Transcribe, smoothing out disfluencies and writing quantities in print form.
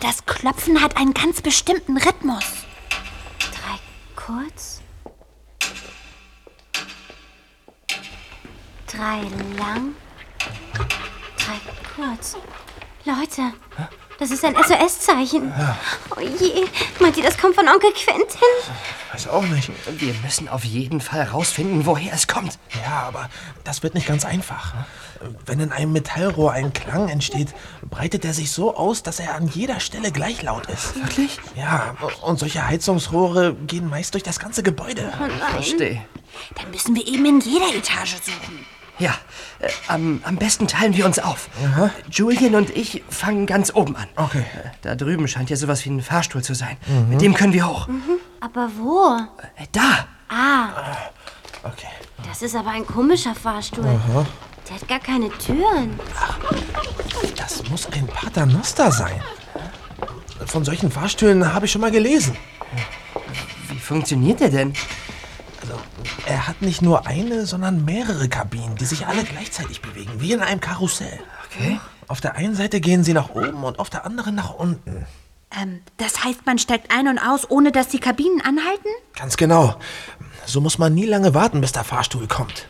das Klopfen hat einen ganz bestimmten Rhythmus. 3 kurz. 3 lang. 3 kurz. Leute, das ist ein SOS-Zeichen. Ja. Oh je, meint ihr, das kommt von Onkel Quentin? Weiß auch nicht. Wir müssen auf jeden Fall rausfinden, woher es kommt. Ja, aber das wird nicht ganz einfach. Wenn in einem Metallrohr ein Klang entsteht, breitet er sich so aus, dass er an jeder Stelle gleich laut ist. Wirklich? Ja, und solche Heizungsrohre gehen meist durch das ganze Gebäude. Oh nein. Verstehe. Dann müssen wir eben in jeder Etage suchen. Ja, am besten teilen wir uns auf. Julian und ich fangen ganz oben an. Okay. Da drüben scheint ja sowas wie ein Fahrstuhl zu sein. Mit dem können wir hoch. Aber wo? Da! Okay. Das ist aber ein komischer Fahrstuhl. Der hat gar keine Türen. Das muss ein Paternoster sein. Von solchen Fahrstühlen habe ich schon mal gelesen. Wie funktioniert der denn? Also, er hat nicht nur eine, sondern mehrere Kabinen, die sich alle gleichzeitig bewegen, wie in einem Karussell. Okay. Auf der einen Seite gehen sie nach oben und auf der anderen nach unten. Das heißt, man steigt ein und aus, ohne dass die Kabinen anhalten? Ganz genau. So muss man nie lange warten, bis der Fahrstuhl kommt.